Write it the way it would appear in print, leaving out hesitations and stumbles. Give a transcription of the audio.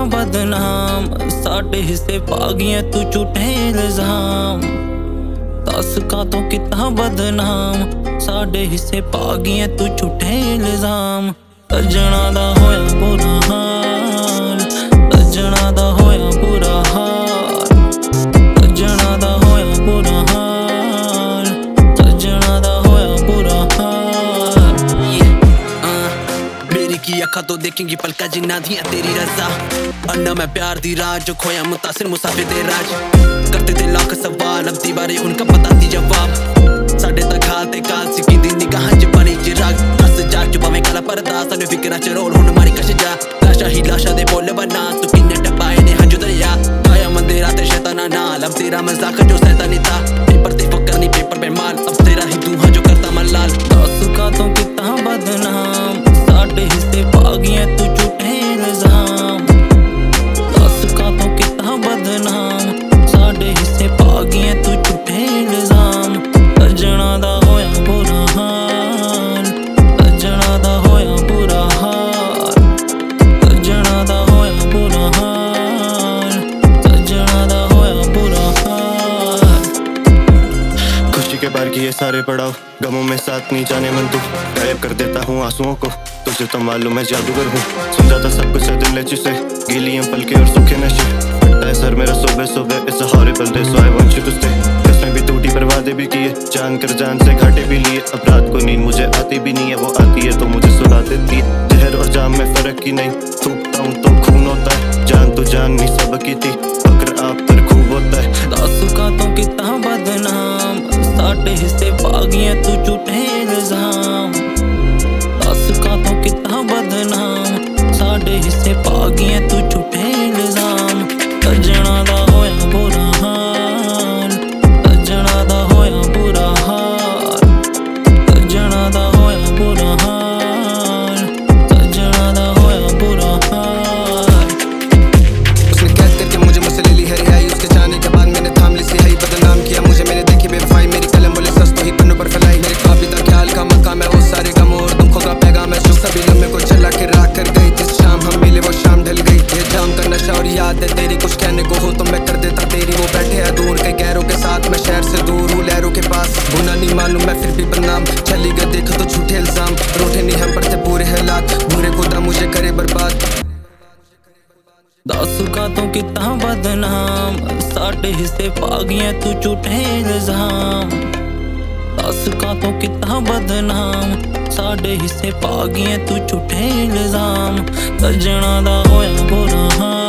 बदनाम, साडे हिस्से पा गया तू झूठे इल्जाम। दस का तो कितना बदनाम, साडे हिस्से पा गया तू झूठे इल्जाम। सजना दा होया बुरा हाल, सजना दा होया बुरा हाल, सजना दा होया बुरा हाल, सजना दा होया बुरा हाल। मेरी की अखा तो देखेंगी पलका जिन्ना दिया तेरी रजा। अन्ना मैं प्यार दी राज जो खोया मुतासिर मुसाफिर दे राज। करते थे लाख सवाल अब दीवारें उनका बताती जवाब। साडे तक हाल ते काल सिकी दी निगाहां च बनी चिराग। दस जाग जो भावें काला परदा सानू फिकरा च रोल हुण मारी कश जा। लाशा ही लाशा दे बोल बना तू किन्ने टपाए ने हंजू दरिया। आया मंदिरा ते शैताना नाल अब तेरा मजाक जो सैतानी था। पेपर ते फकर नहीं पेपर पे माल अब तेरा ही तू हाँ जो करता मलाल। दस का तो कितना बदनाम, साडे हिस्से पा गया तू झूठे इल्जाम। दस का तो कितना बदनाम, साडे हिस्से पा गया तू झूठे इल्जाम। सजना दा होया बुरा हाल, सजना दा होया बुरा हाल, सजना दा होया बुरा हाल, सजना दा होया बुरा हाल। खुशी के बार किए सारे पड़ाव, गमों में साथ नहीं जाने मन तू। गायब कर देता हूँ आंसुओं को, तुझे तो मालूम है जादूगर हूँ। सुन जाता सब कुछ है दिल जिसे गीली हैं पलके और सूखे नशे। फटता है सर मेरा सुबह सुबह, it's a horrible day so I want you to stay. कसमें भी टूटी पर वादे भी किए, जान कर जान से घाटे भी लिए। अब रात को नींद मुझे आती भी नहीं है, वो आती है तो मुझे सुला देती है। जहर और जाम में फर्क ही नहीं, थूकता हूँ तो खून होता है। जान तो जान नहीं सबकी थी, फक्र आप पर खूब होता है। दस का तो कितना बदनाम, साडे हिस्से पा गया तू झूठे इल्जाम। दस का तो कितना बदनाम, साडे हिस्से पा गया तू झूठे इल्जाम। सजना दा होया बुरा हाल, सजना दा होया बुरा हाल, सजना दा होया बुरा हाल, सजना दा होया बुरा हाल। उसने कैद करके मुझे मुझसे ले ली है रिहाई। उसके जाने के बाद मैंने थाम ली सिहाई। बदनाम किया मुझे मैंने देखी बेवफाई। मेरी कलम बोले सच तो ही पन्नों पर फैलाई। मेरे काबिदा ख्याल का मकाम है वो सारे गमों और दुखों का पैगाम है जो सभी लम्हे को चला के राख कर गई। जिस शाम हम मिले वो शाम ढल गई। ये जाम का नशा और याद है तेरी, कुछ कहने को हो तो मैं कर देता तेरी। वो बैठे हैं दूर कई गैरों के साथ, मैं शहर से दूर हूँ लहरों के पास। गुना नहीं मालूम मैं फिर भी बदनाम, चली गई देखो तो झूठे इल्जाम। रूठे नहीं हम पर थे पूरे हालात, बुरे खुदा मुझे करे बर्बाद। दस का तो कितना बदनाम, साडे हिस्से पा गया तू झूठे इल्जाम। दस का तो कितना बदनाम, साडे हिस्से पा गया तू झूठे इल्जाम। सजना दा होया बुरा हाल।